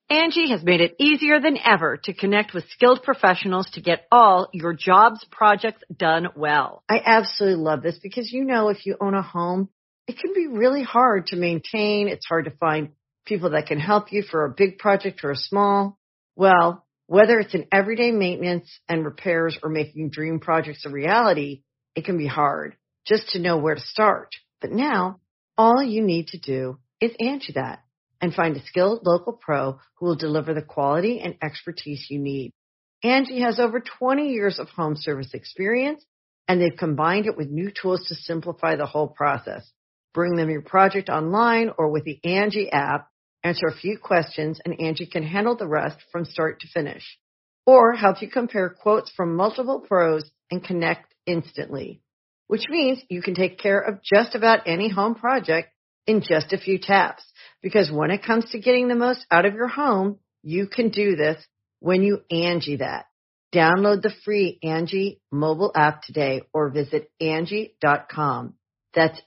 Angie has made it easier than ever to connect with skilled professionals to get all your jobs projects done well. I absolutely love this because, if you own a home, it can be really hard to maintain. It's hard to find people that can help you for a big project or a small. Well, whether it's in everyday maintenance and repairs or making dream projects a reality, it can be hard just to know where to start. But now, all you need to do is Angie that and find a skilled local pro who will deliver the quality and expertise you need. Angie has over 20 years of home service experience, and they've combined it with new tools to simplify the whole process. Bring them your project online or with the Angie app, answer a few questions, and Angie can handle the rest from start to finish. Or help you compare quotes from multiple pros and connect instantly, which means you can take care of just about any home project in just a few taps. Because when it comes to getting the most out of your home, you can do this when you Angie that. Download the free Angie mobile app today or visit Angie.com. That's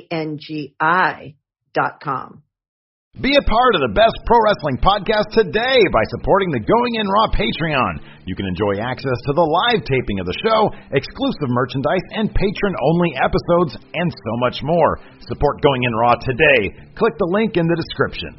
ANGI.com. Be a part of the best pro wrestling podcast today by supporting the Going In Raw Patreon. You can enjoy access to the live taping of the show, exclusive merchandise, and patron-only episodes, and so much more. Support Going In Raw today. Click the link in the description.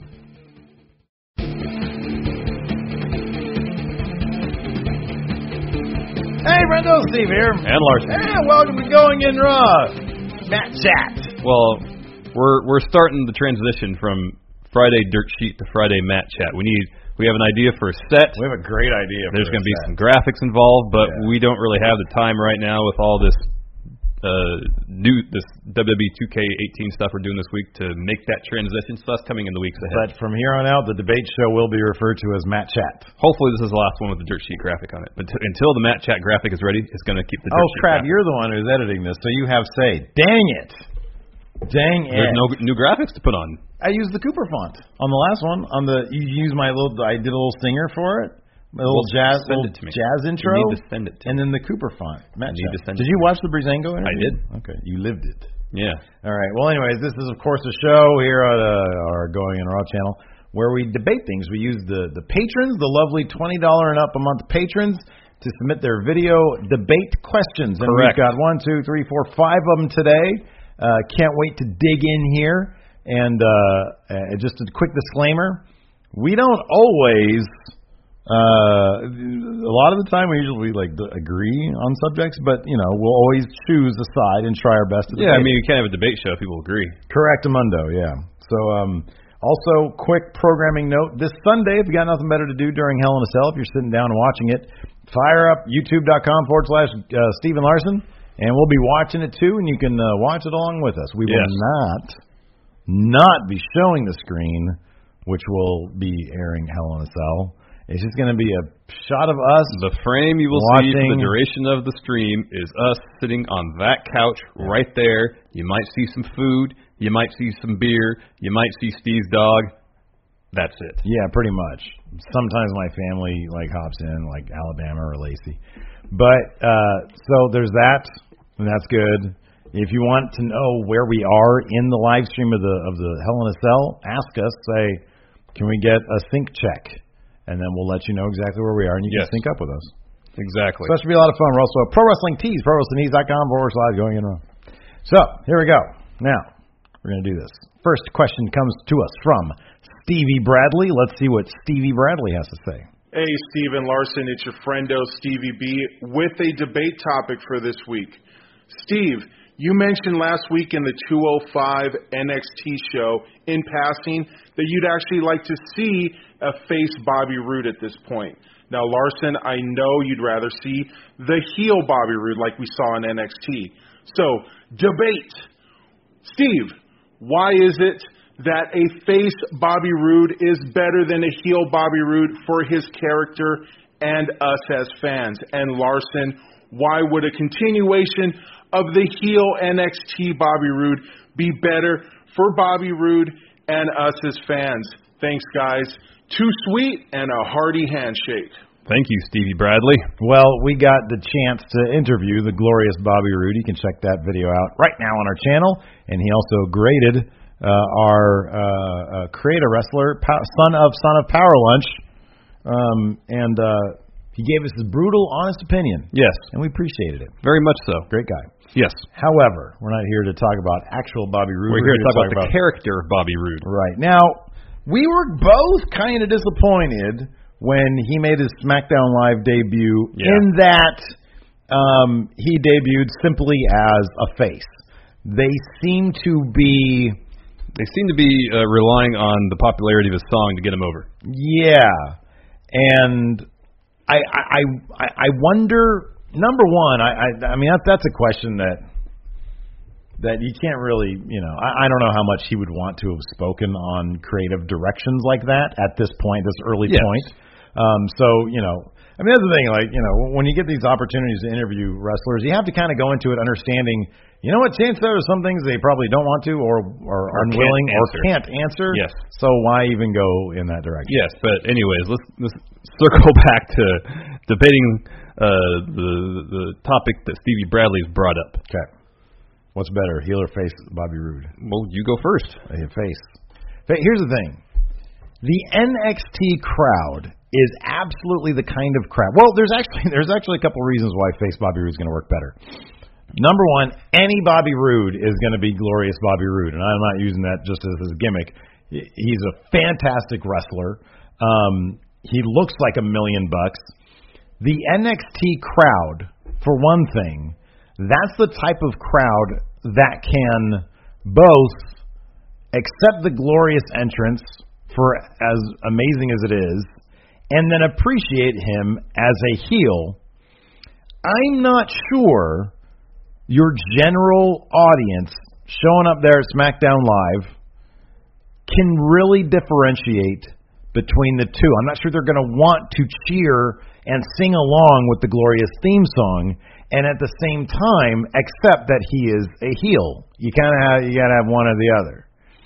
Hey, Brendo, Steve here. And Larson. Hey, welcome to Going In Raw. Matt Chat. Well, we're starting the transition from Friday Dirt Sheet to Friday Matt Chat. We have an idea for a set. We have a great idea. There's going to be some graphics involved, but we don't really have the time right now with all this this WWE 2K18 stuff we're doing this week to make that transition. So that's coming in the weeks ahead. But from here on out, the debate show will be referred to as Matt Chat. Hopefully this is the last one with the Dirt Sheet graphic on it. But until the Matt Chat graphic is ready, it's going to keep the Dirt Sheet crap, graphic. You're the one who's editing this, so you have say. Dang it. There's no new graphics to put on. I used the Cooper font on the last one. I did a little stinger for it, a little jazz intro. You need to send it to me. And then the Cooper font. Did you watch the Breezango interview? I did. Okay, you lived it. Yeah. All right. Well, anyways, this is of course a show here on our Going In Raw channel where we debate things. We use the patrons, the lovely $20 and up a month patrons, to submit their video debate questions. And Correct. We've got 1, 2, 3, 4, 5 of them today. Can't wait to dig in here. And just a quick disclaimer, we don't always, a lot of the time we usually agree on subjects, but, we'll always choose a side and try our best to debate. Yeah, I mean, you can't have a debate show if people agree. Correctamundo, yeah. So, also, quick programming note, this Sunday, if you got nothing better to do during Hell in a Cell, if you're sitting down and watching it, fire up youtube.com/Steven Larson. And we'll be watching it, too, and you can watch it along with us. We will not be showing the screen, which will be airing Hell in a Cell. It's just going to be a shot of us. The frame you will see for the duration of the stream is us sitting on that couch right there. You might see some food. You might see some beer. You might see Steve's dog. That's it. Yeah, pretty much. Sometimes my family hops in, like Alabama or Lacey. But so there's that. And that's good. If you want to know where we are in the live stream of the Hell in a Cell, ask us. Say, can we get a sync check? And then we'll let you know exactly where we are, and you can sync up with us. Exactly. So that should be a lot of fun. We're also at Pro Wrestling Tees, ProWrestlingTees.com/Going In Raw. So here we go. Now we're going to do this. First question comes to us from Stevie Bradley. Let's see what Stevie Bradley has to say. Hey, Steven Larson, it's your friendo Stevie B with a debate topic for this week. Steve, you mentioned last week in the 205 NXT show, in passing, that you'd actually like to see a face Bobby Roode at this point. Now, Larson, I know you'd rather see the heel Bobby Roode like we saw in NXT. So, debate. Steve, why is it that a face Bobby Roode is better than a heel Bobby Roode for his character and us as fans? And Larson, why would a continuation of the heel NXT Bobby Roode be better for Bobby Roode and us as fans? Thanks, guys. Too sweet and a hearty handshake. Thank you, Stevie Bradley. Well, we got the chance to interview the glorious Bobby Roode. You can check that video out right now on our channel. And he also graded our creator wrestler, son of Power Lunch, and he gave us his brutal, honest opinion. Yes. And we appreciated it. Very much so. Great guy. Yes. However, we're not here to talk about actual Bobby Roode. We're here to talk about the character of Bobby Roode. Right. Now, we were both kind of disappointed when he made his SmackDown Live debut in that he debuted simply as a face. They seem to be relying on the popularity of his song to get him over. Yeah. And I wonder, number one, I mean that's a question that you can't really, I don't know how much he would want to have spoken on creative directions like that at this point, this early point. So, I mean, that's the thing, when you get these opportunities to interview wrestlers, you have to kind of go into it understanding, chances are some things they probably don't want to or are unwilling or can't answer. Yes. So why even go in that direction? Yes, but anyways, let's circle back to debating the topic that Stevie Bradley's brought up. Okay. What's better, heel or face Bobby Roode? Well, you go first. Face. Here's the thing. The NXT crowd is absolutely the kind of crowd. Well, there's actually a couple of reasons why face Bobby Roode is going to work better. Number one, any Bobby Roode is going to be glorious Bobby Roode, and I'm not using that just as his gimmick. He's a fantastic wrestler. He looks like $1 million. The NXT crowd, for one thing, that's the type of crowd that can both accept the glorious entrance for as amazing as it is, and then appreciate him as a heel. I'm not sure your general audience showing up there at SmackDown Live can really differentiate between the two. I'm not sure they're going to want to cheer and sing along with the glorious theme song, and at the same time accept that he is a heel. You gotta have one or the other.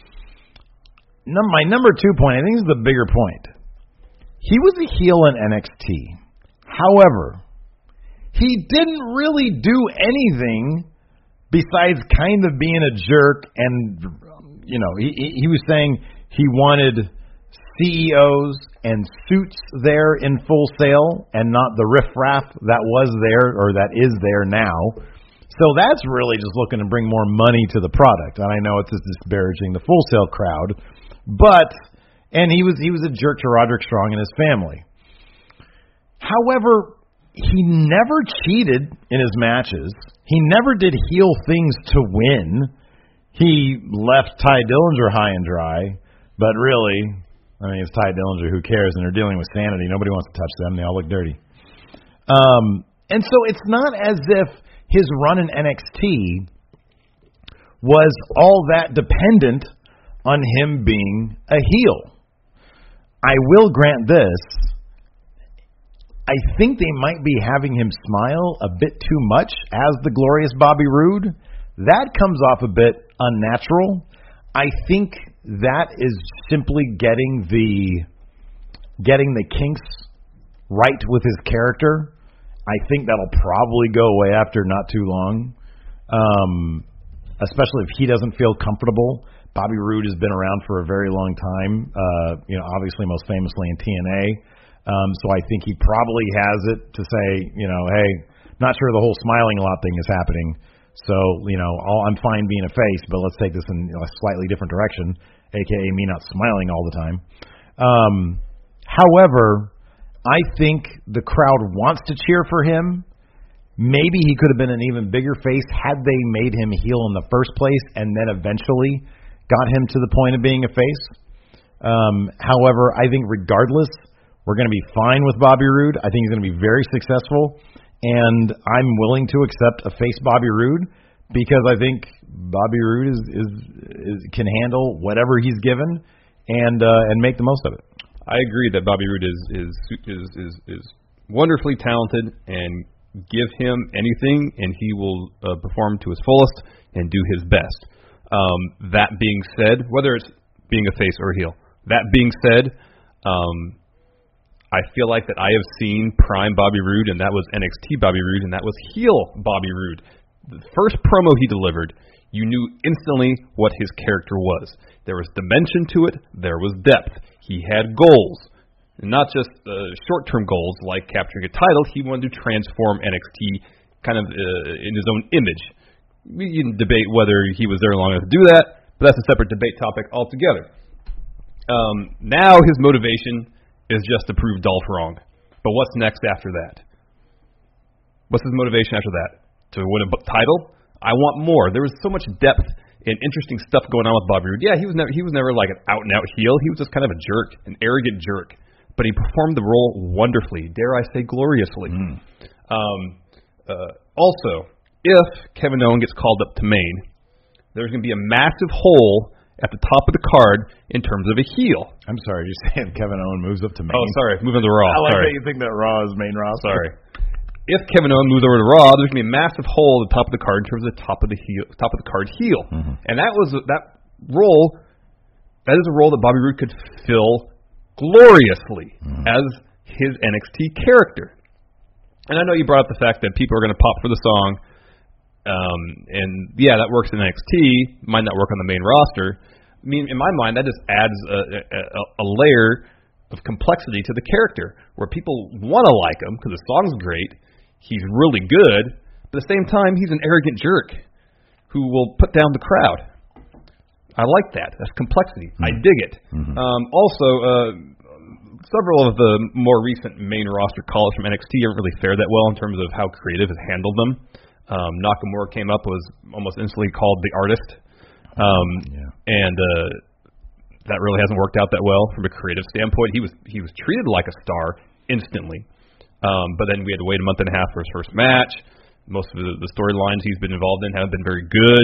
My number 2 point, I think this is the bigger point. He was a heel in NXT. However, he didn't really do anything besides kind of being a jerk, and he was saying he wanted CEOs and suits there in Full Sail and not the riffraff that was there or that is there now. So that's really just looking to bring more money to the product. And I know it's just disparaging the Full Sail crowd, and he was a jerk to Roderick Strong and his family. However, he never cheated in his matches. He never did heel things to win. He left Ty Dillinger high and dry, but really, I mean, it's Ty Dillinger, who cares? And they're dealing with sanity. Nobody wants to touch them. They all look dirty. And so it's not as if his run in NXT was all that dependent on him being a heel. I will grant this. I think they might be having him smile a bit too much as the glorious Bobby Roode. That comes off a bit unnatural. I think that is simply getting the kinks right with his character. I think that'll probably go away after not too long, especially if he doesn't feel comfortable. Bobby Roode has been around for a very long time, obviously most famously in TNA. So I think he probably has it to say, hey, not sure the whole smiling a lot thing is happening. So, I'm fine being a face, but let's take this in a slightly different direction, a.k.a. me not smiling all the time. However, I think the crowd wants to cheer for him. Maybe he could have been an even bigger face had they made him heel in the first place and then eventually got him to the point of being a face. However, I think regardless, we're going to be fine with Bobby Roode. I think he's going to be very successful. And I'm willing to accept a face Bobby Roode because I think Bobby Roode can handle whatever he's given and make the most of it. I agree that Bobby Roode is wonderfully talented, and give him anything and he will perform to his fullest and do his best. That being said, whether it's being a face or a heel, that being said, I feel like that I have seen prime Bobby Roode, and that was NXT Bobby Roode, and that was heel Bobby Roode. The first promo he delivered, You knew instantly what his character was. There was dimension to it. There was depth. He had goals. Not just short-term goals like capturing a title. He wanted to transform NXT kind of in his own image. We can debate whether he was there long enough to do that, but that's a separate debate topic altogether. Now his motivation is just to prove Dolph wrong. But what's next after that? What's his motivation after that? To win a title? I want more. There was so much depth and interesting stuff going on with Bobby Roode. Yeah, he was never like an out-and-out heel. He was just kind of a jerk, an arrogant jerk. But he performed the role wonderfully, dare I say gloriously. Also, if Kevin Owens gets called up to Maine, there's going to be a massive hole at the top of the card in terms of a heel. I'm sorry, you're saying Kevin Owens moves up to Maine? Oh, sorry, moving to Raw. I like sorry. that you think that Raw is main roster. Sorry. If Kevin Owens moves over to Raw, there's going to be a massive hole at the top of the card in terms of the top of the card heel. And that role. That is a role that Bobby Roode could fill gloriously as his NXT character. And I know you brought up the fact that people are going to pop for the song, and yeah, that works in NXT. Might not work on the main roster. I mean, in my mind, that just adds a layer of complexity to the character, where people want to like him because the song's great, he's really good, but at the same time, he's an arrogant jerk who will put down the crowd. I like that. That's complexity. I dig it. Also, several of the more recent main roster calls from NXT haven't really fared that well in terms of how creative has handled them. Nakamura came up, was almost instantly called the artist, and that really hasn't worked out that well from a creative standpoint. He was treated like a star instantly, but then we had to wait a month and a half for his first match. Most of the storylines he's been involved in haven't been very good.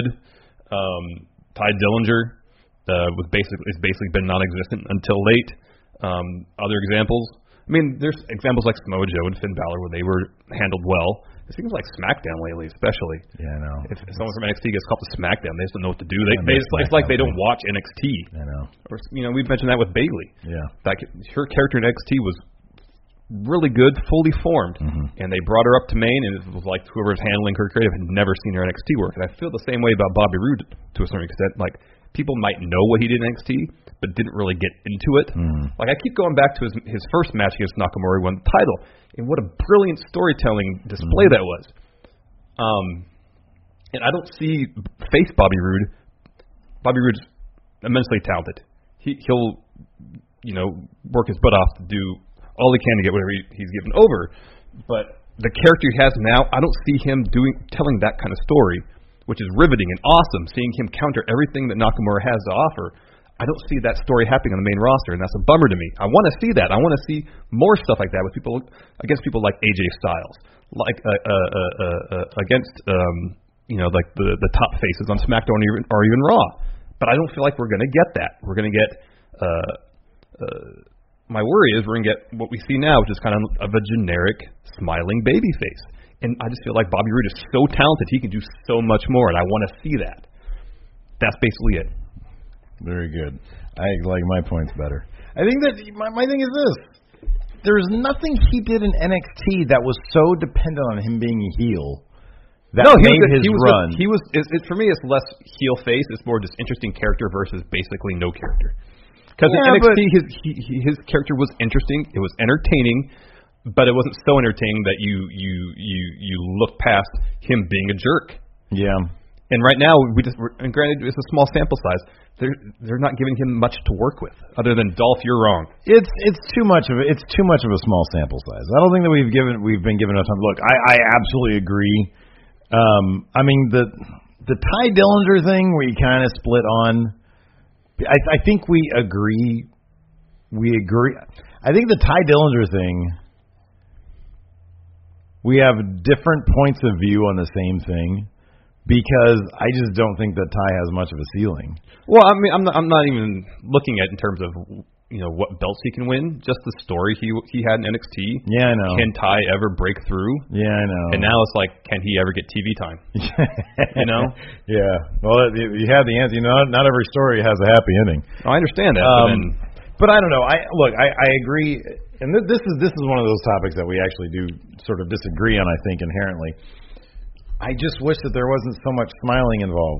Ty Dillinger is basically been non-existent until late. Other examples, I mean, there's examples like Samoa Joe and Finn Balor where they were handled well. It seems like SmackDown lately, especially. Yeah, I know. If someone from NXT gets called to SmackDown, they just don't know what to do. It's like they don't watch NXT. I know. Or, we've mentioned that with Bayley. Yeah. Her character in NXT was really good, fully formed, and they brought her up to Maine, and it was like whoever was handling her creative had never seen her NXT work. And I feel the same way about Bobby Roode to a certain extent. Like, people might know what he did in NXT, but didn't really get into it. Like, I keep going back to his first match against Nakamura, who won the title, and what a brilliant storytelling display that was. And I don't see face Bobby Roode. Bobby Roode's immensely talented. He'll work his butt off to do all he can to get whatever he's given over. But the character he has now, I don't see him telling that kind of story, which is riveting and awesome, seeing him counter everything that Nakamura has to offer. I don't see that story happening on the main roster, and that's a bummer to me. I want to see that. I want to see more stuff like that with people against people like AJ Styles, like against like the top faces on SmackDown or even Raw. But I don't feel like we're going to get that. We're going to get. My worry is we're going to get what we see now, which is kind of a generic smiling baby face. And I just feel like Bobby Roode is so talented; he can do so much more, and I want to see that. That's basically it. Very good. I like my points better. I think that my thing is this. There's nothing he did in NXT that was so dependent on him being a heel that made his run. For me, it's less heel face. It's more just interesting character versus basically no character. Because in NXT, his character was interesting. It was entertaining, but it wasn't so entertaining that you look past him being a jerk. Yeah. And right now, and granted, it's a small sample size. They're not giving him much to work with, other than Dolph, you're wrong. It's too much of a small sample size. I don't think that we've been given enough time. Look, I absolutely agree. I mean the Ty Dillinger thing where you kind of split on. I think we agree. I think the Ty Dillinger thing. We have different points of view on the same thing. Because I just don't think that Ty has much of a ceiling. Well, I mean, I'm not even looking at in terms of what belts he can win. Just the story he had in NXT. Yeah, I know. Can Ty ever break through? Yeah, I know. And now it's like, can he ever get TV time? Yeah. Well, you have the answer. Not every story has a happy ending. I understand that. But I don't know. I agree. And this is one of those topics that we actually do sort of disagree on. I think inherently. I just wish that there wasn't so much smiling involved.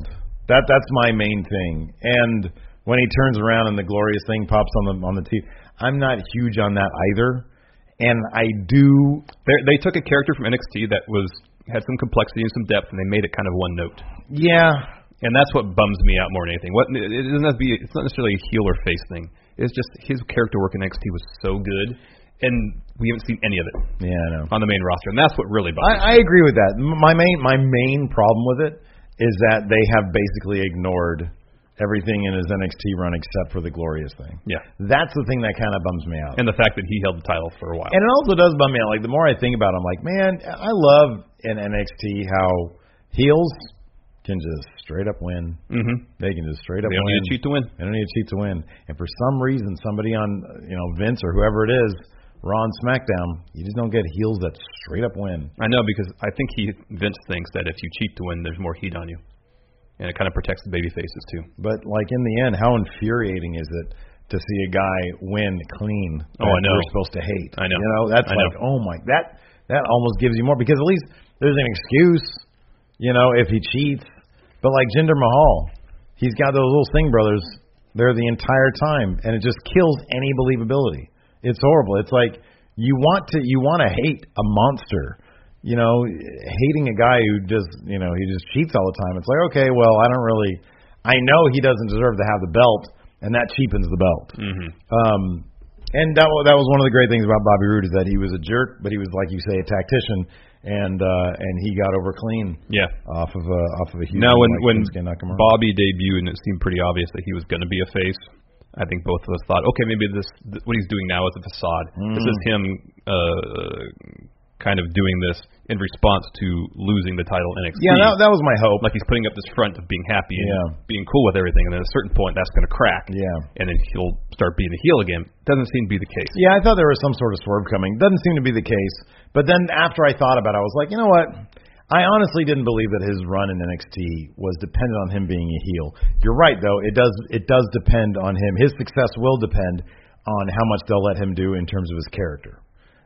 That's my main thing. And when he turns around and the glorious thing pops on the TV, I'm not huge on that either. And I do. They took a character from NXT that had some complexity and some depth, and they made it kind of one note. Yeah. And that's what bums me out more than anything. It doesn't have to be. It's not necessarily a heel or face thing. It's just his character work in NXT was so good, and we haven't seen any of it. Yeah, I know. On the main roster, and that's what really bugs me. I agree with that. My main problem with it is that they have basically ignored everything in his NXT run except for the glorious thing. Yeah. That's the thing that kind of bums me out. And the fact that he held the title for a while. And it also does bum me out. Like, the more I think about it, I'm like, man, I love in NXT how heels can just straight up win. Mm-hmm. They can just straight up win. They don't need to cheat to win. They don't need to cheat to win. And for some reason, somebody on, Vince or whoever it is, Raw and SmackDown, you just don't get heels that straight up win. I know, because I think Vince thinks that if you cheat to win, there's more heat on you. And it kind of protects the baby faces too. But like in the end, how infuriating is it to see a guy win clean that I know. you're supposed to hate? I know. That's oh my, that almost gives you more, because at least there's an excuse, if he cheats. But like Jinder Mahal, he's got those little Singh brothers there the entire time, and it just kills any believability. It's horrible. It's like you want to hate a monster. Hating a guy who just, he just cheats all the time. It's like, okay, well, I know he doesn't deserve to have the belt, and that cheapens the belt. Mm-hmm. And that was one of the great things about Bobby Roode, is that he was a jerk, but he was, like you say, a tactician, and he got over clean. Yeah. Off of a huge. Now, when Bobby debuted, and it seemed pretty obvious that he was going to be a face, I think both of us thought, okay, maybe what he's doing now is a facade. This is him kind of doing this in response to losing the title NXT. Yeah, that was my hope. Like, he's putting up this front of being happy and being cool with everything, and then at a certain point that's going to crack. Yeah. And then he'll start being a heel again. Doesn't seem to be the case. Yeah, I thought there was some sort of swerve coming. Doesn't seem to be the case. But then after I thought about it, I was like, you know what? I honestly didn't believe that his run in NXT was dependent on him being a heel. You're right, though. It does depend on him. His success will depend on how much they'll let him do in terms of his character.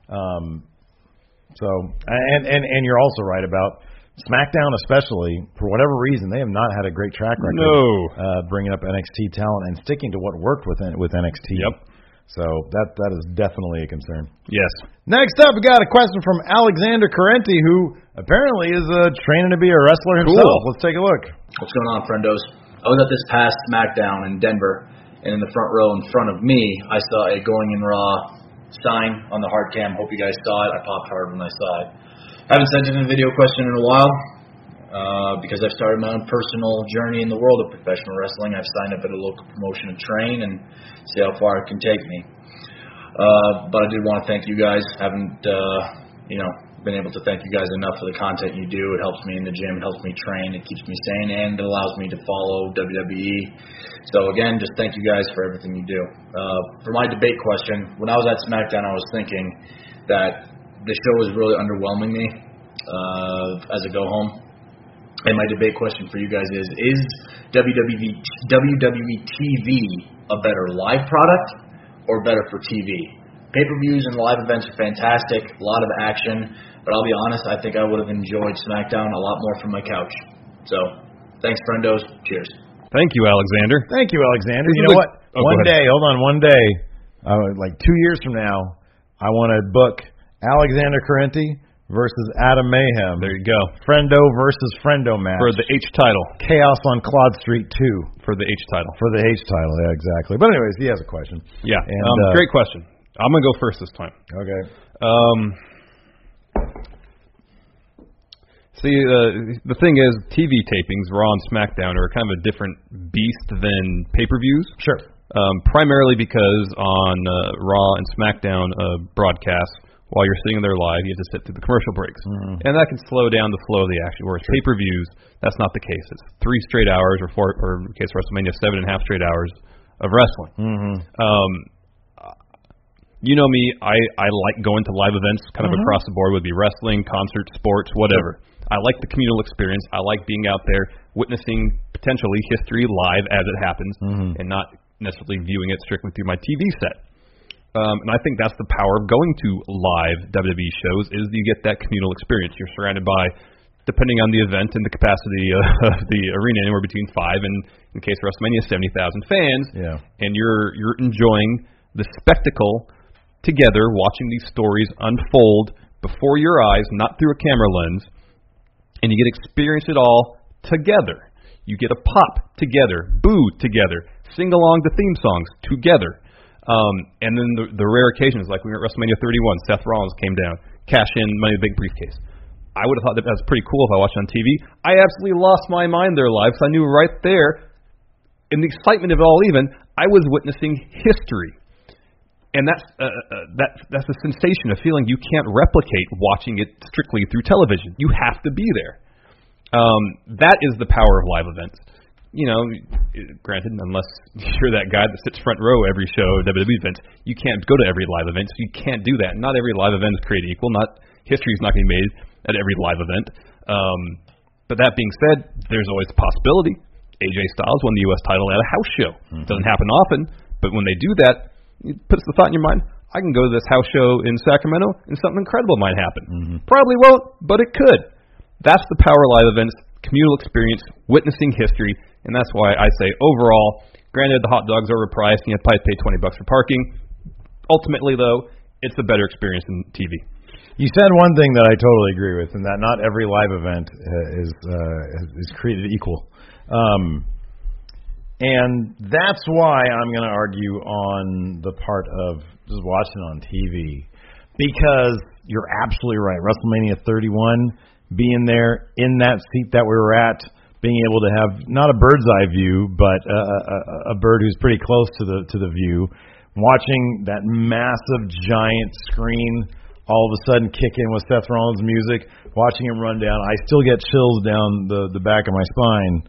So, and you're also right about SmackDown, especially, for whatever reason, they have not had a great track record. No. Bringing up NXT talent and sticking to what worked with NXT. Yep. So that is definitely a concern. Yes. Next up, we got a question from Alexander Carenti, who apparently is training to be a wrestler himself. Cool. Let's take a look. What's going on, friendos? I was at this past SmackDown in Denver, and in the front row in front of me, I saw a Going in Raw sign on the hard cam. Hope you guys saw it. I popped hard when I saw it. Haven't sent in a video question in a while because I've started my own personal journey in the world of professional wrestling. I've signed up at a local promotion to train and see how far it can take me. But I did want to thank you guys. Haven't been able to thank you guys enough for the content you do. It helps me in the gym. It helps me train. It keeps me sane, and it allows me to follow WWE. So, again, just thank you guys for everything you do. For my debate question, when I was at SmackDown, I was thinking that the show was really underwhelming me as a go-home. And my debate question for you guys is WWE TV a better live product or better for TV? Pay-per-views and live events are fantastic, a lot of action, but I'll be honest, I think I would have enjoyed SmackDown a lot more from my couch. So, thanks, friendos. Cheers. Thank you, Alexander. Thank you, Alexander. You know what? One day, like 2 years from now, I want to book Alexander Carenti versus Adam Mayhem. There you go. Friendo versus Friendo match. For the H title. Chaos on Claude Street 2. For the H title. For the H title, yeah, exactly. But anyways, he has a question. Yeah, and, great question. I'm going to go first this time. Okay. See, the thing is, TV tapings, Raw and SmackDown, are kind of a different beast than pay-per-views. Sure. Primarily because on Raw and SmackDown broadcasts, while you're sitting there live, you have to sit through the commercial breaks. Mm-hmm. And that can slow down the flow of the action. Whereas pay-per-views, that's not the case. It's 3 straight hours, or in the case of WrestleMania, 7.5 straight hours of wrestling. Mm-hmm. You know me, I like going to live events kind of across the board, would be wrestling, concerts, sports, whatever. I like the communal experience. I like being out there witnessing potentially history live as it happens and not necessarily viewing it strictly through my TV set. And I think that's the power of going to live WWE shows is you get that communal experience. You're surrounded by depending on the event and the capacity of the arena, anywhere between 5 and, in the case of WrestleMania, 70,000 fans. Yeah. And you're enjoying the spectacle together, watching these stories unfold before your eyes, not through a camera lens, and you get to experience it all together. You get a pop together, boo together, sing along to theme songs together. And then the rare occasions, like we were at WrestleMania 31, Seth Rollins came down, cash in Money in the Bank briefcase. I would have thought that was pretty cool if I watched it on TV. I absolutely lost my mind there live, because I knew right there, in the excitement of it all even, I was witnessing history. And that's the sensation of feeling you can't replicate watching it strictly through television. You have to be there. That is the power of live events. You know, granted, unless you're that guy that sits front row every show at WWE events, you can't go to every live event, so you can't do that. Not every live event is created equal. History is not going to be made at every live event. But that being said, there's always a possibility. AJ Styles won the U.S. title at a house show. It doesn't happen often, but when they do that, it puts the thought in your mind, I can go to this house show in Sacramento and something incredible might happen. Probably won't, but it could. That's the power of live events, communal experience, witnessing history, and that's why I say overall, granted the hot dogs are overpriced and you have to probably pay $20 for parking. Ultimately, though, it's a better experience than TV. You said one thing that I totally agree with, and that not every live event is created equal. And that's why I'm going to argue on the part of just watching on TV, because you're absolutely right. WrestleMania 31, being there in that seat that we were at, being able to have not a bird's eye view, but a bird who's pretty close to the view, watching that massive giant screen all of a sudden kick in with Seth Rollins' music, watching him run down. I still get chills down the back of my spine.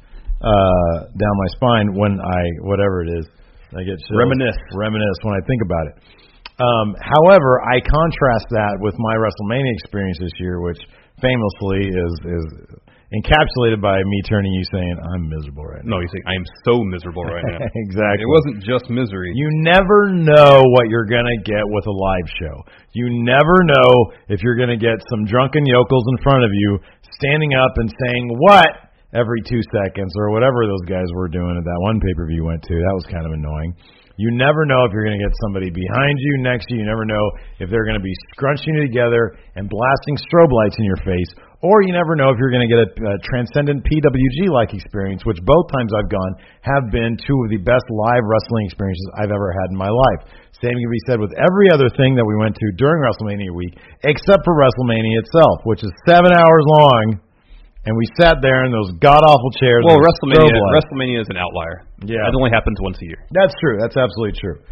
When whatever it is, I get chills. Reminisce when I think about it. However, I contrast that with my WrestleMania experience this year, which famously is encapsulated by me turning you saying, I'm miserable right now. No, you saying, I am so miserable right now. Exactly. It wasn't just misery. You never know what you're going to get with a live show. You never know if you're going to get some drunken yokels in front of you standing up and saying, what? Every 2 seconds, or whatever those guys were doing at that one pay-per-view you went to. That was kind of annoying. You never know if you're going to get somebody behind you, next to you. You never know if they're going to be scrunching you together and blasting strobe lights in your face, or you never know if you're going to get a transcendent PWG-like experience, which both times I've gone have been two of the best live wrestling experiences I've ever had in my life. Same can be said with every other thing that we went to during WrestleMania week, except for WrestleMania itself, which is 7 hours long. And we sat there in those god-awful chairs. Well, WrestleMania is an outlier. Yeah. It only happens once a year. That's true. That's absolutely true.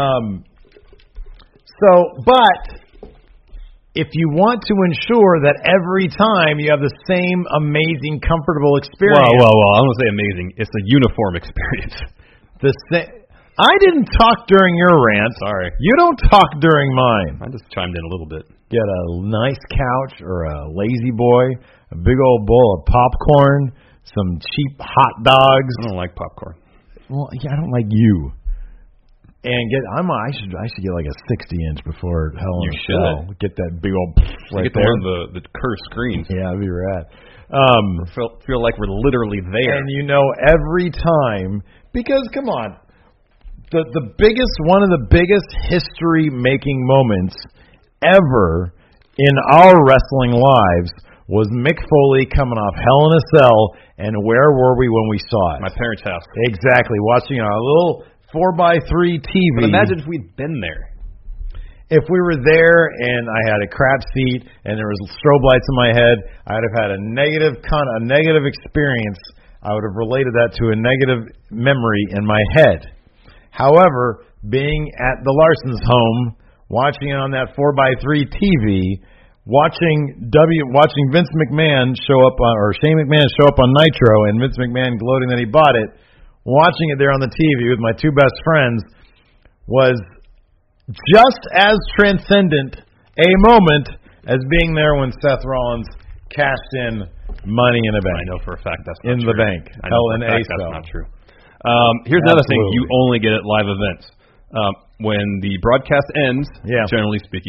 But if you want to ensure that every time you have the same amazing, comfortable experience. Well, I don't want to say amazing. It's a uniform experience. I didn't talk during your rant. Sorry. You don't talk during mine. I just chimed in a little bit. Get a nice couch or a lazy boy, a big old bowl of popcorn, some cheap hot dogs. I don't like popcorn. Well, yeah, I don't like you. And I should get like a 60-inch before Hell in a Cell. Get that big old right get there. Get one of the curved screens. Yeah, that'd be rad. Feel like we're literally there. And every time, because come on, one of the biggest history-making moments ever in our wrestling lives was Mick Foley coming off Hell in a Cell, and where were we when we saw it? My parents' house. Exactly, watching our little 4x3 TV. But imagine if we'd been there. If we were there and I had a crap seat and there was strobe lights in my head, I'd have had a negative experience. I would have related that to a negative memory in my head. However, being at the Larson's home, watching it on that 4x3 TV, watching Vince McMahon show up or Shane McMahon show up on Nitro, and Vince McMahon gloating that he bought it, watching it there on the TV with my two best friends was just as transcendent a moment as being there when Seth Rollins cashed in Money in the Bank. I know for a fact that's not in true. The bank. Hell in a Cell. That's not true. Here's another thing you only get at live events. When the broadcast ends, generally speaking,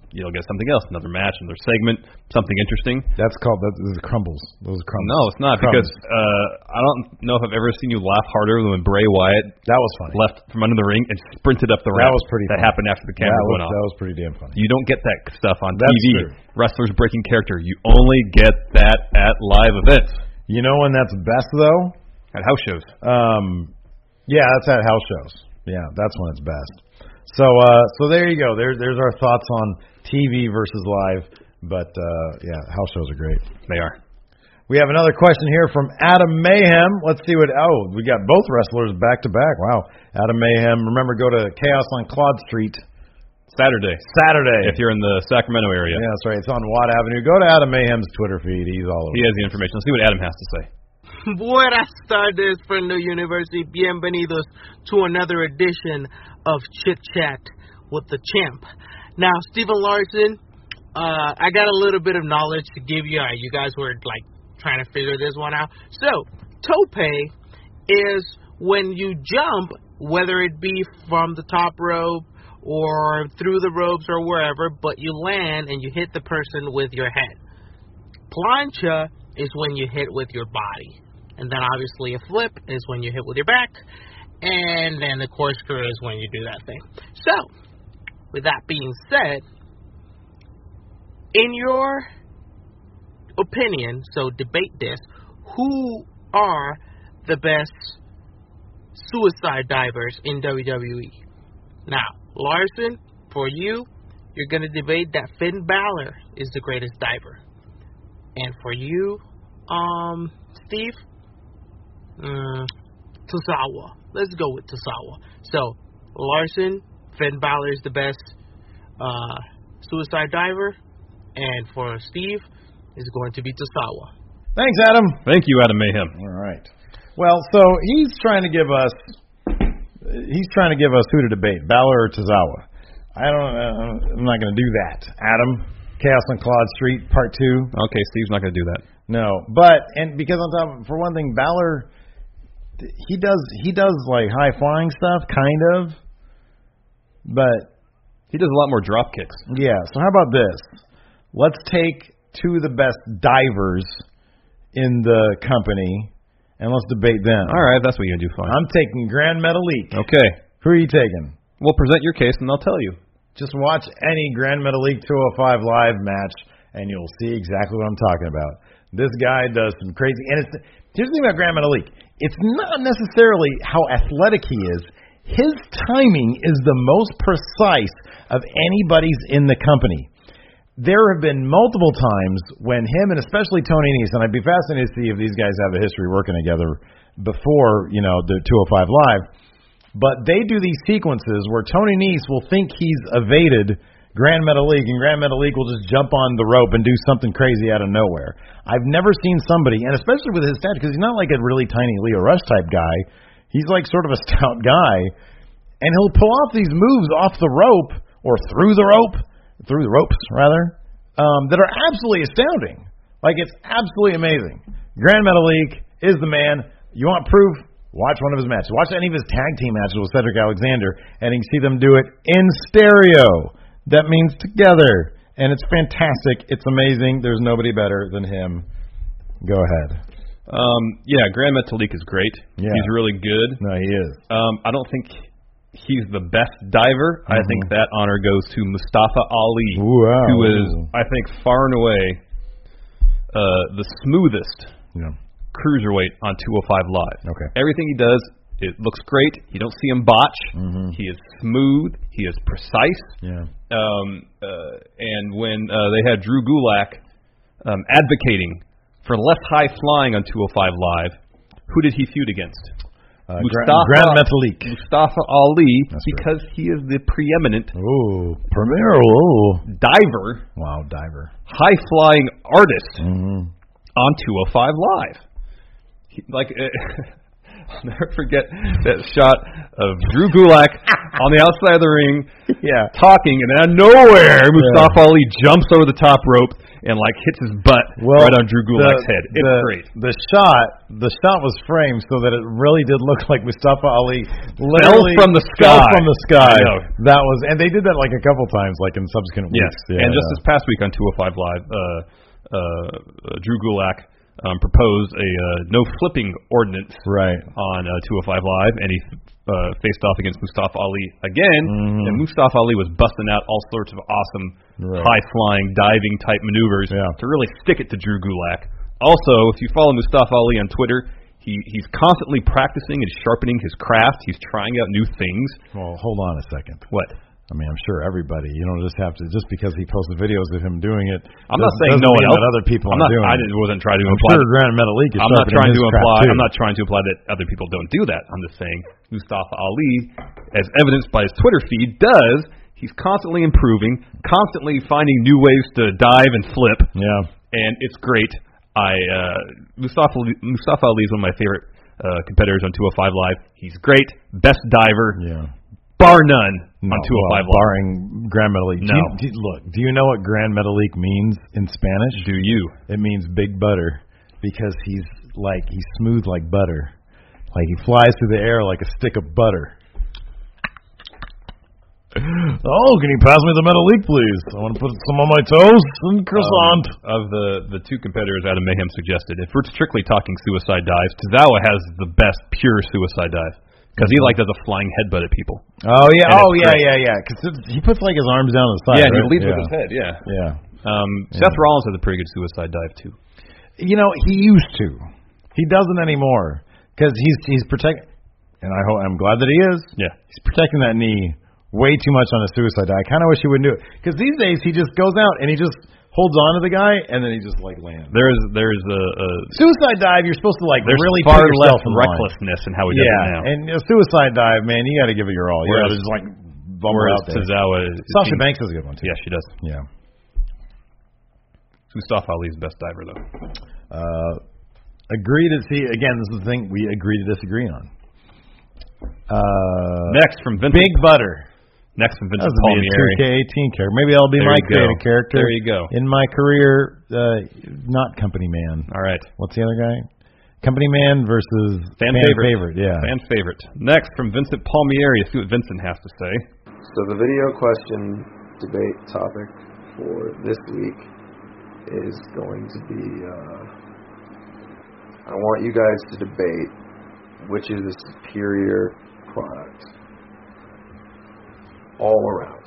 you'll get something else, another match, another segment, something interesting. This is crumbles. Those are crumbles. No, it's not, because I don't know if I've ever seen you laugh harder than when Bray Wyatt left from under the ring and sprinted up the ramp. That was pretty funny. That happened after the camera went off. That was pretty damn funny. You don't get that stuff on That's TV. True. Wrestlers breaking character. You only get that at live events. You know when that's best, though? At house shows. Yeah, that's at house shows. Yeah, that's when it's best. So there you go. There's our thoughts on TV versus live. But yeah, house shows are great. They are. We have another question here from Adam Mayhem. Let's see what. Oh, we got both wrestlers back to back. Wow, Adam Mayhem. Remember, go to Chaos on Claude Street. Saturday. If you're in the Sacramento area. Yeah, that's right. It's on Watt Avenue. Go to Adam Mayhem's Twitter feed. He's all over. He has the information. Let's see what Adam has to say. Buenas tardes, Friendo University. Bienvenidos to another edition of Chit Chat with the Champ. Now, Stephen Larson, I got a little bit of knowledge to give you. You guys were like trying to figure this one out. So, tope is when you jump, whether it be from the top rope or through the ropes or wherever, but you land and you hit the person with your head. Plancha is when you hit with your body. And then obviously a flip is when you hit with your back. And then the corkscrew is when you do that thing. So, with that being said, in your opinion, so debate this, who are the best suicide divers in WWE? Now, Larson, for you, you're going to debate that Finn Balor is the greatest diver. And for you, Steve, Tozawa. Let's go with Tozawa. So, Larson, Finn Balor is the best suicide diver. And for Steve, is going to be Tozawa. Thanks, Adam. Thank you, Adam Mayhem. All right. Well, so he's trying to give us who to debate, Balor or Tozawa. I'm not going to do that. Adam, Chaos on Claude Street, Part 2. Okay, Steve's not going to do that. No, because on top, for one thing, Balor, he does like high flying stuff, kind of, but he does a lot more drop kicks. Yeah. So how about this? Let's take two of the best divers in the company, and let's debate them. All right, that's what you're going to do. Fine. I'm taking Grand Metalik. Okay. Who are you taking? Well, present your case, and I'll tell you. Just watch any Grand Metalik 205 live match, and you'll see exactly what I'm talking about. This guy does some crazy... And here's the thing about Grand Metalik. It's not necessarily how athletic he is. His timing is the most precise of anybody's in the company. There have been multiple times when him, and especially Tony Nese, and I'd be fascinated to see if these guys have a history working together before, the 205 Live, but they do these sequences where Tony Nese will think he's evaded Grand Metalik, and Grand Metalik will just jump on the rope and do something crazy out of nowhere. I've never seen somebody, and especially with his stature, because he's not like a really tiny Leo Rush type guy. He's like sort of a stout guy, and he'll pull off these moves off the rope, or through the ropes, that are absolutely astounding. Like, it's absolutely amazing. Grand Metalik is the man. You want proof? Watch one of his matches. Watch any of his tag team matches with Cedric Alexander, and you can see them do it in stereo. That means together. And it's fantastic. It's amazing. There's nobody better than him. Go ahead. Yeah, Grand Metalik is great. Yeah. He's really good. No, he is. I don't think he's the best diver. I think that honor goes to Mustafa Ali, who is, I think, far and away the smoothest cruiserweight on 205 Live. Okay. Everything he does, it looks great. You don't see him botch. He is smooth. He is precise. Yeah. And when they had Drew Gulak advocating for less high flying on 205 Live, who did he feud against? Grand Metalik. Mustafa Ali, because he is the preeminent diver. Wow, diver. High-flying artist on 205 Live. I'll never forget that shot of Drew Gulak on the outside of the ring talking, and out of nowhere, Mustafa Ali jumps over the top rope and like hits his butt right on Drew Gulak's head. It's great. The shot was framed so that it really did look like Mustafa Ali literally fell from the sky. That was, and they did that like a couple times, like in subsequent weeks. Yeah, and just this past week on 205 Live, Drew Gulak proposed a no flipping ordinance on 205 Live, and he faced off against Mustafa Ali again, and Mustafa Ali was busting out all sorts of awesome high-flying, diving-type maneuvers to really stick it to Drew Gulak. Also, if you follow Mustafa Ali on Twitter, he's constantly practicing and sharpening his craft. He's trying out new things. Well, hold on a second. What? I mean, I'm sure everybody, you don't just have to, just because he posted videos of him doing it. I'm not saying no one else. That other people aren't doing it. I wasn't trying to imply. I'm sure Grand Metalik is I'm not trying to imply that other people don't do that. I'm just saying Mustafa Ali, as evidenced by his Twitter feed, does. He's constantly improving, constantly finding new ways to dive and flip. Yeah. And it's great. Mustafa Ali is one of my favorite competitors on 205 Live. He's great. Best diver. Yeah. Bar none on 205 Live. Barring Grand Metalik. No. Do you know what Grand Metalik means in Spanish? Do you? It means big butter, because he's smooth like butter. Like he flies through the air like a stick of butter. Oh, can you pass me the Metalik, please? I want to put some on my toast and croissant. Of the two competitors Adam Mayhem suggested, if we're strictly talking suicide dives, Tozawa has the best pure suicide dive. Because he does a flying headbutt at people. Oh yeah. Because he puts his arms down on the side. Yeah, he leads with his head. Yeah. Seth Rollins has a pretty good suicide dive too. He used to. He doesn't anymore because he's protecting. And I'm glad that he is. Yeah. He's protecting that knee way too much on a suicide dive. I kind of wish he wouldn't do it, because these days he just goes out and he just holds on to the guy, and then he just lands. There's a suicide dive. You're supposed to really far put yourself less recklessness in how he does it now. And a suicide dive, man, you got to give it your all. You got to just bummer out there. Sasha Banks is a good one too. Yeah, she does. Yeah. Mustafa Ali's the best diver though. Agree to see again. This is the thing we agree to disagree on. Next from Vincent. Big Butter. Next from Vincent Palmieri. 2K18 character. Maybe that'll be my creative character. There you go. In my career, not Company Man. All right. What's the other guy? Company Man versus fan favorite. Yeah. Fan favorite. Next from Vincent Palmieri. Let's see what Vincent has to say. So the video question debate topic for this week is going to be, I want you guys to debate which is the superior product all around.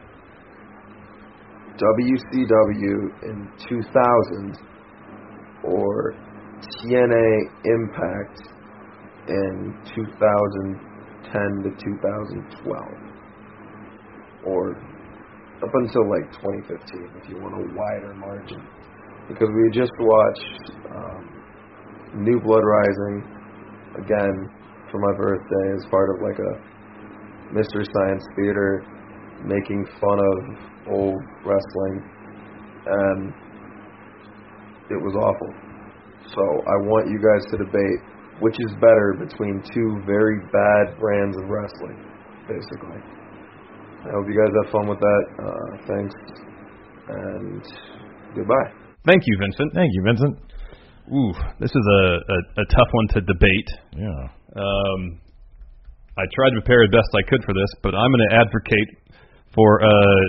WCW in 2000 or TNA Impact in 2010 to 2012, or up until 2015 if you want a wider margin, because we just watched New Blood Rising again for my birthday as part of a Mystery Science Theater making fun of old wrestling, and it was awful. So I want you guys to debate which is better between two very bad brands of wrestling, basically. I hope you guys have fun with that. Thanks, and goodbye. Thank you, Vincent. Thank you, Vincent. Ooh, this is a tough one to debate. Yeah. I tried to prepare as best I could for this, but I'm going to advocate for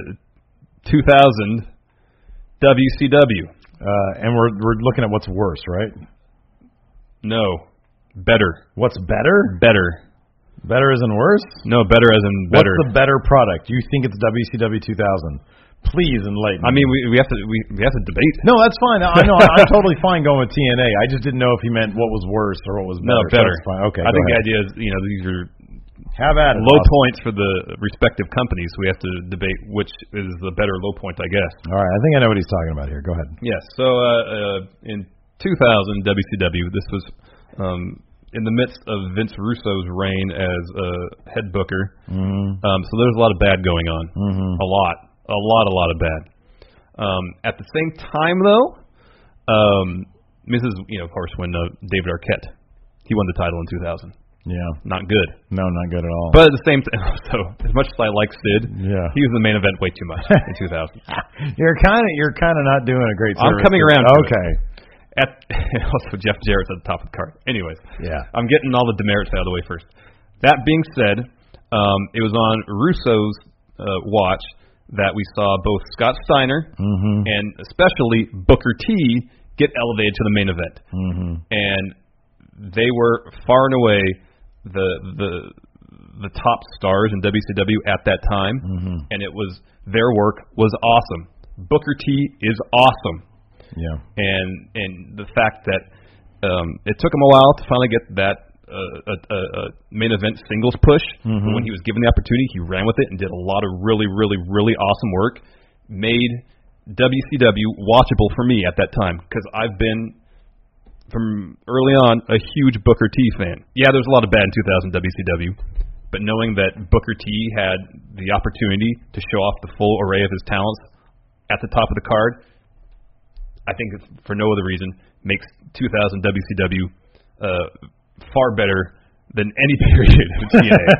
2000 WCW. And we're looking at what's worse, right? No, better. What's better? Better. Better isn't worse? No, better as in better. What's the better product? You think it's WCW 2000? Please enlighten me. I mean, we have to debate. No, that's fine. I know. I'm totally fine going with TNA. I just didn't know if he meant what was worse or what was better. No, better. So fine. Okay. I think the idea is, these are have at it, low points for the respective companies. So we have to debate which is the better low point, I guess. All right. I think I know what he's talking about here. Go ahead. Yes. So in 2000 WCW, this was in the midst of Vince Russo's reign as head booker. Mm-hmm. So there's a lot of bad going on. Mm-hmm. A lot of bad. At the same time, though, this is, of course, when David Arquette, he won the title in 2000. Yeah. Not good. No, not good at all. But at the same time, so as much as I like Sid, yeah, he was the main event way too much in 2000. You're kind of not doing a great service. I'm coming around. Okay. Also, Jeff Jarrett's at the top of the card. Anyways, yeah, I'm getting all the demerits out of the way first. That being said, it was on Russo's watch that we saw both Scott Steiner and especially Booker T get elevated to the main event, and they were far and away the top stars in WCW at that time, and their work was awesome. Booker T is awesome. Yeah, and the fact that it took him a while to finally get that main event singles push. But when he was given the opportunity, he ran with it and did a lot of really, really, really awesome work. Made WCW watchable for me at that time because I've been from early on a huge Booker T fan. Yeah, there's a lot of bad in 2000 WCW, but knowing that Booker T had the opportunity to show off the full array of his talents at the top of the card, I think it's, for no other reason, makes 2000 WCW far better than any period of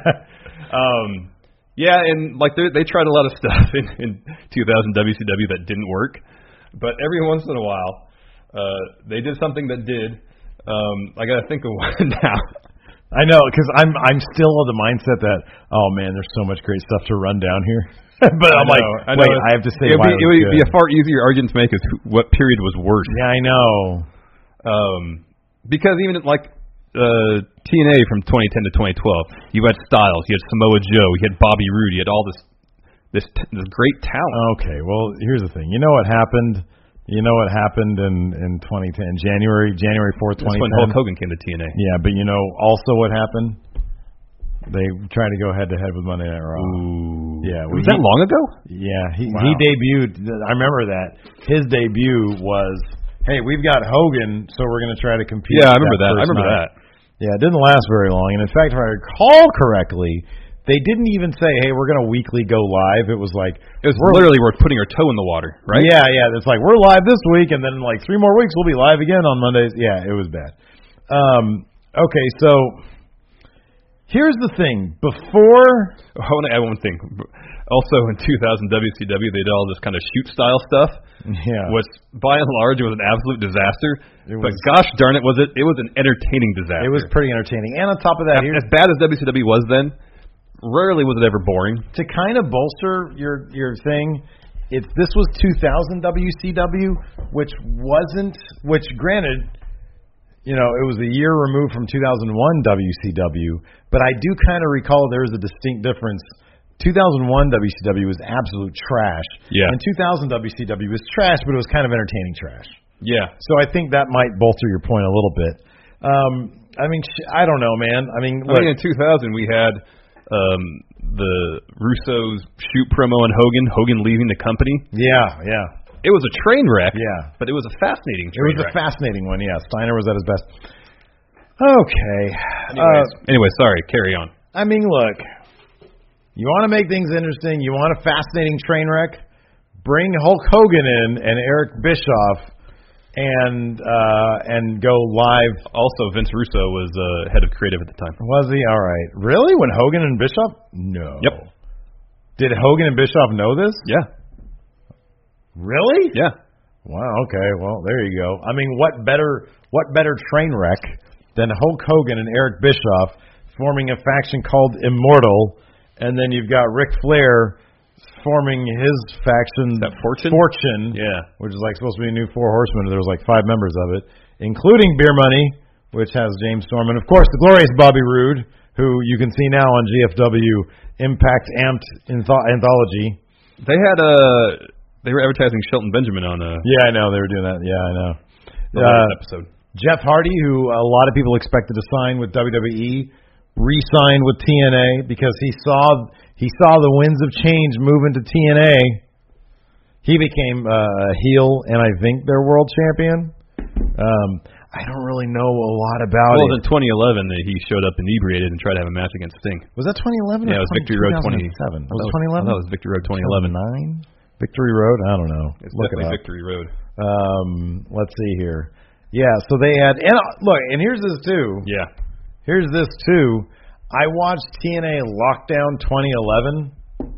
TNA. Yeah, and like they tried a lot of stuff in 2000 WCW that didn't work, but every once in a while they did something that did. I got to think of one now. I know, because I'm still of the mindset that, oh man, there's so much great stuff to run down here. But I'm like, wait, I have to say it would be a far easier argument to make is what period was worse. Yeah, I know. Because even like TNA from 2010 to 2012, you had Styles, you had Samoa Joe, you had Bobby Roode, you had all this great talent. Okay, well, here's the thing. You know what happened? You know what happened in 2010, January 4th, 2010? That's when Hulk Hogan came to TNA. Yeah, but you know also what happened? They tried to go head-to-head with Monday Night Raw. Ooh. Yeah. Was that long ago? Yeah, he debuted. I remember that. His debut was, hey, we've got Hogan, so we're going to try to compete. Yeah, I remember that. Yeah, it didn't last very long. And in fact, if I recall correctly, they didn't even say, hey, we're going to weekly go live. It was like... It was literally we're putting our toe in the water, right? Yeah. It's like, we're live this week, and then in like 3 more weeks, we'll be live again on Mondays. Yeah, it was bad. Okay, so here's the thing. Before... I want to add one thing. Also, in 2000 WCW, they did all this kind of shoot-style stuff, which, by and large, was an absolute disaster. But gosh darn it, was an entertaining disaster. It was pretty entertaining. And on top of that... As bad as WCW was then, rarely was it ever boring. To kind of bolster your thing, this was 2000 WCW, which granted, you know, it was a year removed from 2001 WCW, but I do kind of recall there was a distinct difference. 2001 WCW was absolute trash. Yeah. And 2000 WCW was trash, but it was kind of entertaining trash. Yeah. So I think that might bolster your point a little bit. I mean, I don't know, man. I mean, in 2000 we had the Russo's shoot promo on Hogan leaving the company. Yeah. It was a train wreck. Yeah. But it was a fascinating train wreck. It was a fascinating one, yeah. Steiner was at his best. Okay. Anyway, sorry, carry on. I mean, look, you want to make things interesting, you want a fascinating train wreck, bring Hulk Hogan in and Eric Bischoff and go live. Also, Vince Russo was head of creative at the time. Was he? All right. Really? When Hogan and Bischoff? No. Yep. Did Hogan and Bischoff know this? Yeah. Really? Yeah. Wow. Okay. Well, there you go. I mean, what better train wreck than Hulk Hogan and Eric Bischoff forming a faction called Immortal, and then you've got Ric Flair forming his faction, that Fortune, yeah, which is like supposed to be a new Four Horsemen. There was like 5 members of it, including Beer Money, which has James Storm, and of course the glorious Bobby Roode, who you can see now on GFW Impact Amped Anthology. They were advertising Shelton Benjamin on Yeah, I know they were doing that. Yeah, I know. The last episode. Jeff Hardy, who a lot of people expected to sign with WWE, re-signed with TNA because he saw the winds of change moving to TNA. He became a heel, and I think their world champion. I don't really know a lot about it. Well, in 2011, he showed up inebriated and tried to have a match against Sting. Was that 2011? Yeah, it was Victory Road 2007. Was it 2011? That was Victory Road 2011. 9? Victory Road? I don't know. It's definitely Victory Road. Let's see here. Yeah, so they had, and look, and here's this too. Yeah. Here's this, too. I watched TNA Lockdown 2011,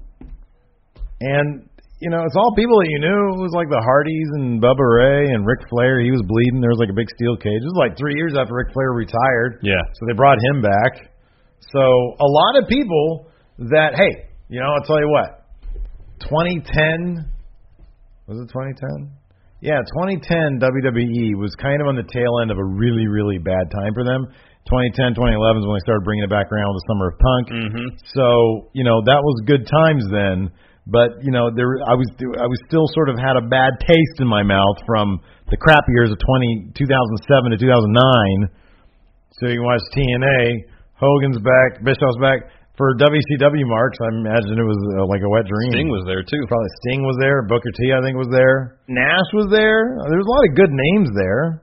and, you know, it's all people that you knew. It was like the Hardys and Bubba Ray and Ric Flair. He was bleeding. There was like a big steel cage. It was like 3 years after Ric Flair retired. Yeah. So they brought him back. So a lot of people that, hey, you know, I'll tell you what. 2010, was it 2010? Yeah, 2010 WWE was kind of on the tail end of a really, really bad time for them. 2010, 2011 is when they started bringing it back around with the Summer of Punk. Mm-hmm. So, you know, that was good times then. But, you know, I was still sort of had a bad taste in my mouth from the crap years of 2007 to 2009. So you watch TNA, Hogan's back, Bischoff's back. For WCW marks, I imagine it was like a wet dream. Sting was there, too. Probably Sting was there. Booker T, I think, was there. Nash was there. There was a lot of good names there.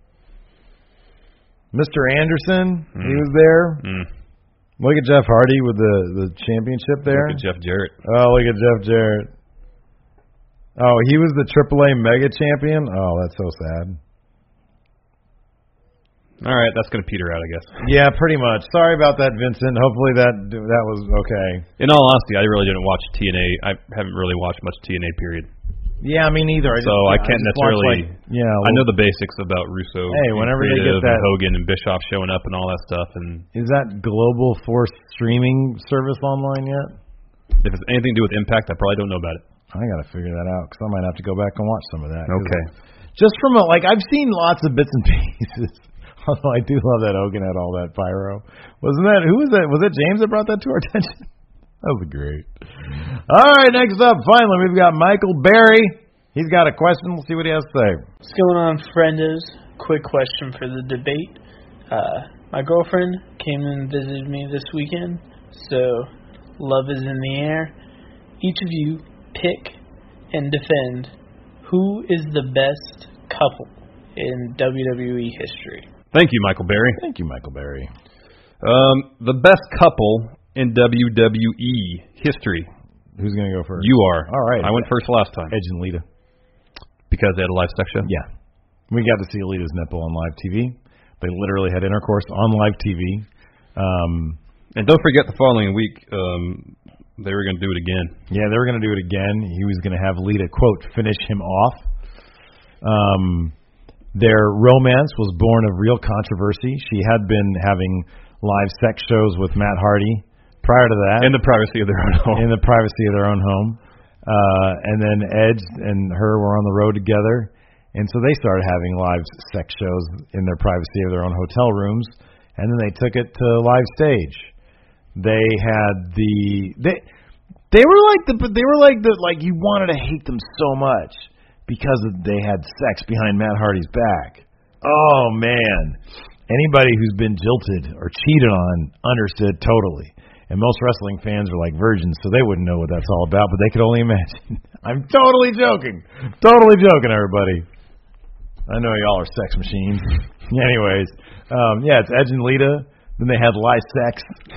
Mr. Anderson, he was there. Look at Jeff Hardy with the championship there. Look at Jeff Jarrett. Oh, look at Jeff Jarrett. Oh, he was the AAA Mega Champion? Oh, that's so sad. All right, that's going to peter out, I guess. Yeah, pretty much. Sorry about that, Vincent. Hopefully that was okay. In all honesty, I really didn't watch TNA. I haven't really watched much TNA, period. Yeah, me neither. I can't necessarily. I know the basics about Russo. Hey, whenever they get that, and Hogan and Bischoff showing up and all that stuff, and is that Global Force streaming service online yet? If it's anything to do with Impact, I probably don't know about it. I got to figure that out because I might have to go back and watch some of that. Okay. Just from I've seen lots of bits and pieces. Although I do love that Hogan had all that pyro. Who was that? Was it James that brought that to our attention? That was great. All right, next up, finally, we've got Michael Berry. He's got a question. We'll see what he has to say. What's going on, friendos? Quick question for the debate. My girlfriend came and visited me this weekend, so love is in the air. Each of you pick and defend who is the best couple in WWE history. Thank you, Michael Berry. Thank you, Michael Berry. The best couple in WWE history. Who's going to go first? You are. All right. I went first last time. Edge and Lita. Because they had a live sex show? Yeah. We got to see Lita's nipple on live TV. They literally had intercourse on live TV. And don't forget the following week, they were going to do it again. Yeah, they were going to do it again. He was going to have Lita, quote, finish him off. Their romance was born of real controversy. She had been having live sex shows with Matt Hardy prior to that. In the privacy of their own home. In the privacy of their own home. And then Edge and her were on the road together. And so they started having live sex shows in their privacy of their own hotel rooms. And then they took it to live stage. They had they were like you wanted to hate them so much because they had sex behind Matt Hardy's back. Oh man. Anybody who's been jilted or cheated on understood totally. And most wrestling fans are like virgins, so they wouldn't know what that's all about, but they could only imagine. I'm totally joking. Totally joking, everybody. I know y'all are sex machines. Anyways, it's Edge and Lita. Then they had live sex.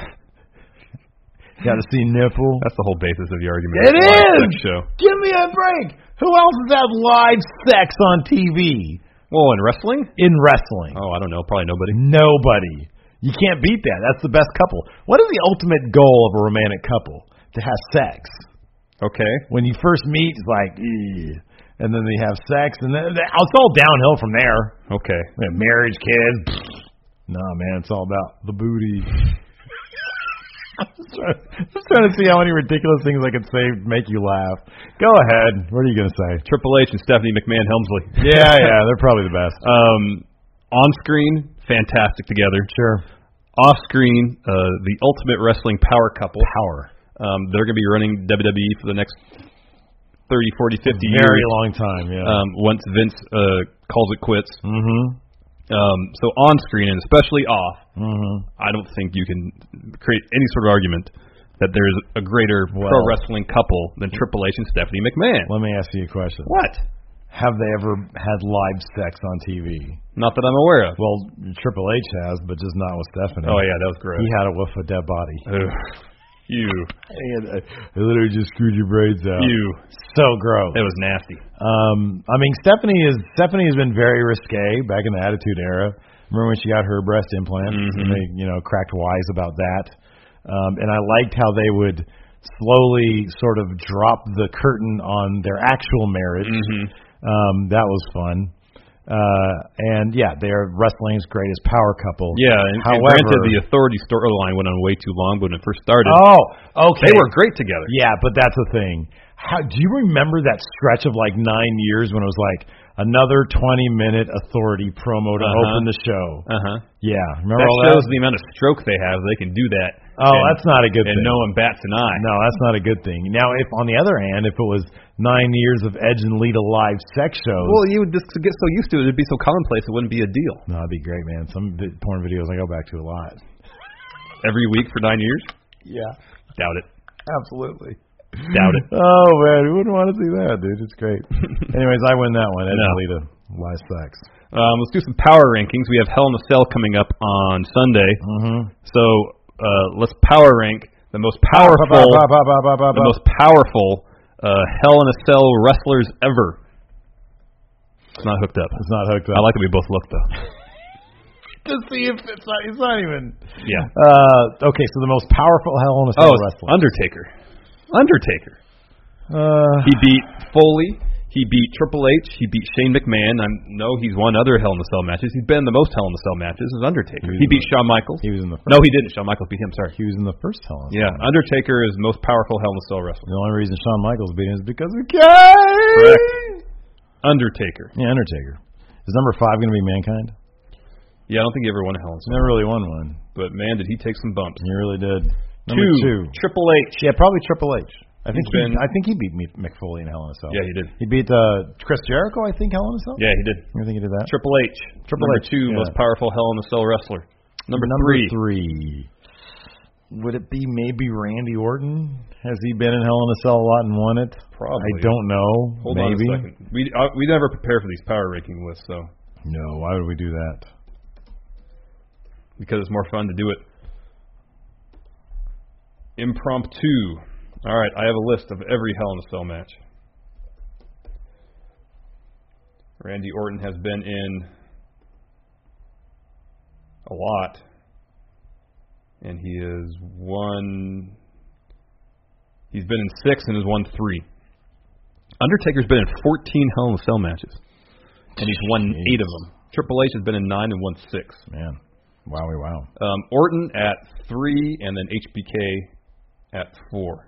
Got to see nipple. That's the whole basis of the argument. It is! Show. Give me a break. Who else has had live sex on TV? Well, in wrestling? In wrestling. Oh, I don't know. Probably nobody. Nobody. You can't beat that. That's the best couple. What is the ultimate goal of a romantic couple? To have sex. Okay. When you first meet, it's like, ew. And then they have sex, and then it's all downhill from there. Okay. Marriage, kids. Nah, man, it's all about the booty. I'm just trying to see how many ridiculous things I could say to make you laugh. Go ahead. What are you going to say? Triple H and Stephanie McMahon Helmsley. Yeah, they're probably the best. On screen, fantastic together. Sure. Off screen, the ultimate wrestling power couple. Power. They're going to be running WWE for the next 30, 40, 50 years. Very long time, yeah. Once Vince calls it quits. Mm-hmm. So on screen, and especially off, I don't think you can create any sort of argument that there's a greater pro wrestling couple than Triple H and Stephanie McMahon. Let me ask you a question. What? Have they ever had live sex on TV? Not that I'm aware of. Well, Triple H has, but just not with Stephanie. Oh, yeah, that was gross. He had it with a dead body. Ugh. You. I literally just screwed your braids out. You. So gross. It was nasty. I mean, Stephanie has been very risque back in the Attitude Era. Remember when she got her breast implants? And they, cracked wise about that. And I liked how they would slowly sort of drop the curtain on their actual marriage. That was fun. And yeah, they're wrestling's greatest power couple. Yeah, and granted, the Authority storyline went on way too long when it first started. Oh, okay. They were great together. Yeah, but that's the thing. Do you remember that stretch of like 9 years when it was like another 20-minute Authority promo to open the show? Yeah, remember that all shows that? The amount of stroke they have. They can do that. That's not a good thing. And no one bats an eye. No, that's not a good thing. Now, if on the other hand, if it was 9 years of Edge and Lita live sex shows, well, you would just get so used to it, it'd be so commonplace, it wouldn't be a deal. No, it'd be great, man. Some porn videos I go back to a lot. Every week for 9 years? Yeah. Doubt it. Absolutely. Doubt it. Oh, man, who wouldn't want to see that, dude? It's great. Anyways, I win that one. Edge and Lita live sex. Let's do some power rankings. We have Hell in a Cell coming up on Sunday. So let's power rank the most powerful, Hell in a Cell wrestlers ever. It's not hooked up. It's not hooked up. I like that we both looked though. To see if it's not even. Yeah. Okay, so the most powerful Hell in a Cell wrestler. Undertaker. He beat Foley. He beat Triple H. He beat Shane McMahon. I know he's won other Hell in a Cell matches. He's been in the most Hell in a Cell matches as Undertaker. He beat Shawn Michaels. He was in the first. No, he didn't. Shawn Michaels beat him. Sorry. He was in the first Hell in a Cell. Yeah, Undertaker is the most powerful Hell in a Cell wrestler. The only reason Shawn Michaels beat him is because of Kane. Correct. Undertaker. Yeah, Undertaker. Is number 5 going to be Mankind? Yeah, I don't think he ever won a Hell in a Cell. Never really won one. But man, did he take some bumps. He really did. Number 2. Triple H. Yeah, probably Triple H. I think he beat Mick Foley in Hell in a Cell. Yeah, he did. He beat Chris Jericho, I think, Hell in a Cell? Yeah, he did. I think he did that. Triple H. Number 2, most powerful Hell in a Cell wrestler. Number 3. Would it be maybe Randy Orton? Has he been in Hell in a Cell a lot and won it? Probably. I don't know. Hold on a second. We never prepare for these power ranking lists, so. No, why would we do that? Because it's more fun to do it impromptu. All right, I have a list of every Hell in a Cell match. Randy Orton has been in a lot, and he's been in 6 and has won 3. Undertaker's been in 14 Hell in a Cell matches, and he's won 8 of them. Triple H has been in 9 and won 6. Man, wow. Orton at 3, and then HBK at 4.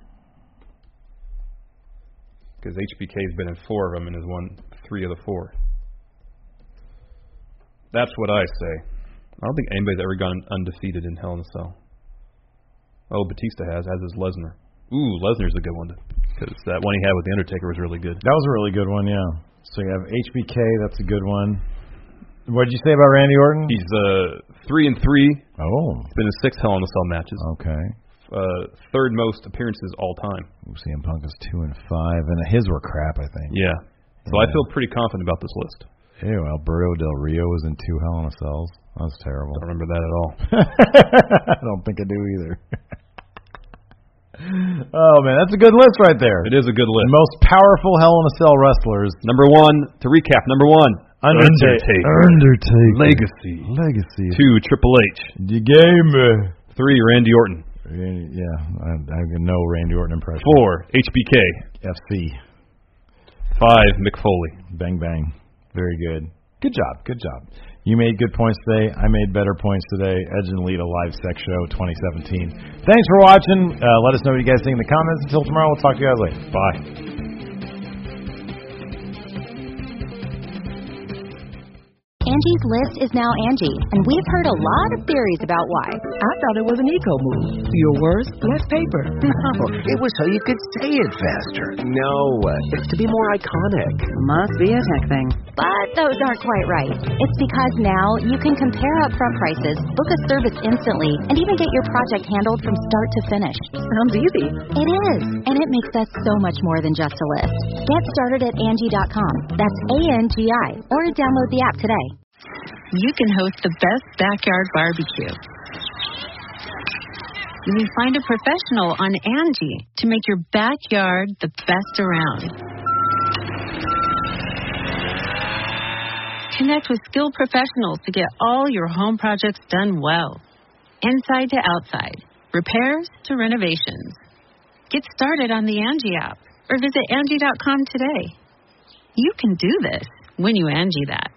Because HBK's been in 4 of them and has won 3 of the 4. That's what I say. I don't think anybody's ever gone undefeated in Hell in a Cell. Oh, Batista has, as is Lesnar. Ooh, Lesnar's a good one, because that one he had with The Undertaker was really good. That was a really good one, yeah. So you have HBK, that's a good one. What did you say about Randy Orton? He's 3 and 3. Oh. He's been in 6 Hell in a Cell matches. Okay. 3rd most appearances all time. CM Punk is 2 and 5, and his were crap, I think. Yeah. So I feel pretty confident about this list. Ew, Alberto Del Rio was in 2 Hell in a Cells. That was terrible. Don't remember that at all. I don't think I do either. Oh, man, that's a good list right there. It is a good list. Most powerful Hell in a Cell wrestlers. Number 1, to recap, number 1, Undertaker. Legacy. 2, Triple H. The game. 3, Randy Orton. Yeah, I have no Randy Orton impression. 4, HBK. FC. 5, Mick Foley. Bang, bang. Very good. Good job. You made good points today. I made better points today. Edge and Lita Live Sex Show 2017. Thanks for watching. Let us know what you guys think in the comments. Until tomorrow, we'll talk to you guys later. Bye. Angie's List is now Angie, and we've heard a lot of theories about why. I thought it was an eco move. Fewer words, less paper. No, it was so you could say it faster. No, it's to be more iconic. Must be a tech thing. But those aren't quite right. It's because now you can compare upfront prices, book a service instantly, and even get your project handled from start to finish. Sounds easy. It is, and it makes us so much more than just a list. Get started at Angie.com. That's ANGI, or download the app today. You can host the best backyard barbecue. You find a professional on Angie to make your backyard the best around. Connect with skilled professionals to get all your home projects done well. Inside to outside, repairs to renovations. Get started on the Angie app or visit Angie.com today. You can do this when you Angie that.